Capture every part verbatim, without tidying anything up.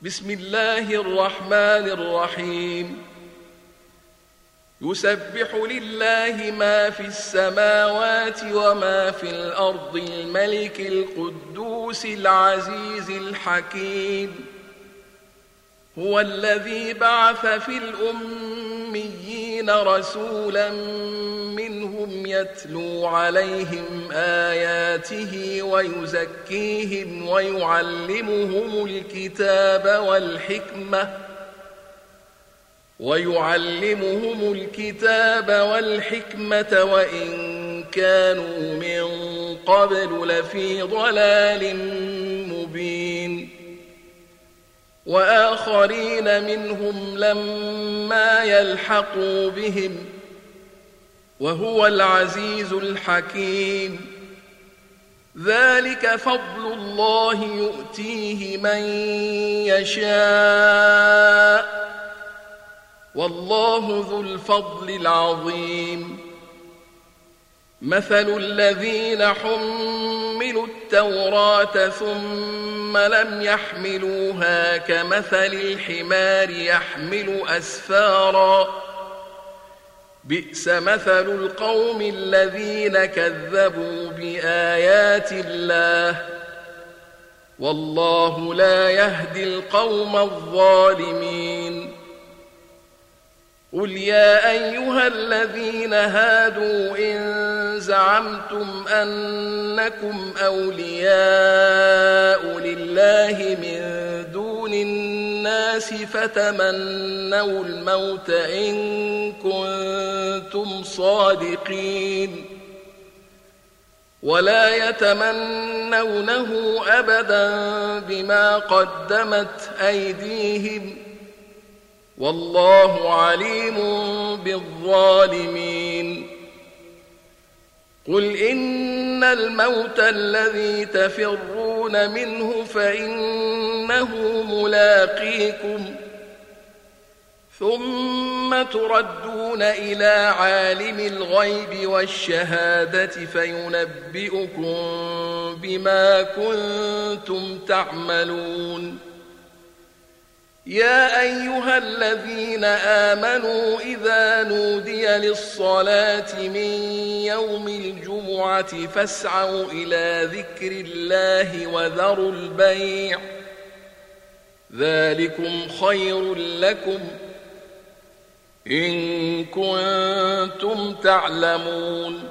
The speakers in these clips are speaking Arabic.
بسم الله الرحمن الرحيم يسبح لله ما في السماوات وما في الأرض الملك القدوس العزيز الحكيم هو الذي بعث في الأميين رسولا منهم يتلو عليهم آياته ويزكيهم ويعلمهم الكتاب والحكمة ويعلمهم الكتاب والحكمة وإن كانوا من قبل لفي ضلال مبين وآخرين منهم لما يلحقوا بهم وهو العزيز الحكيم ذلك فضل الله يؤتيه من يشاء والله ذو الفضل العظيم مثل الذين حملوا التوراة ثم لم يحملوها كمثل الحمار يحمل أسفارا بئس مثل القوم الذين كذبوا بآيات الله والله لا يهدي القوم الظالمين قل يا أيها الذين هادوا إن زعمتم أنكم أولياء لله من دون الناس فتمنوا الموت إن كنتم صادقين ولا يتمنونه أبدا بما قدمت أيديهم والله عليم بالظالمين قل إن الموت الذي تفرون منه فإنه ملاقيكم ثم تردون إلى عالم الغيب والشهادة فينبئكم بما كنتم تعملون يا أيها الذين آمنوا إذا نودي للصلاة من يوم الجمعة فاسعوا إلى ذكر الله وذروا البيع ذلكم خير لكم إن كنتم تعلمون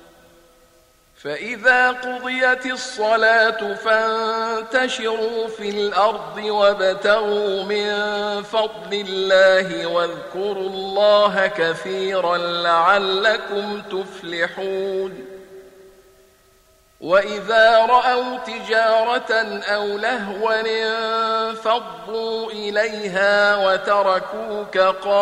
فإذا قضيت الصلاة فانتشروا في الأرض وابتغوا من فضل الله واذكروا الله كثيرا لعلكم تفلحون وإذا رأوا تجارة أو لهوا انفضوا إليها وتركوك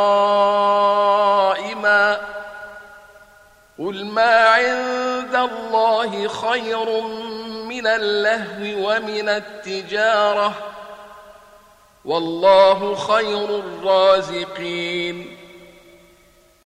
قائما قل ما عند الله خير من اللهو ومن التجارة والله خير الرازقين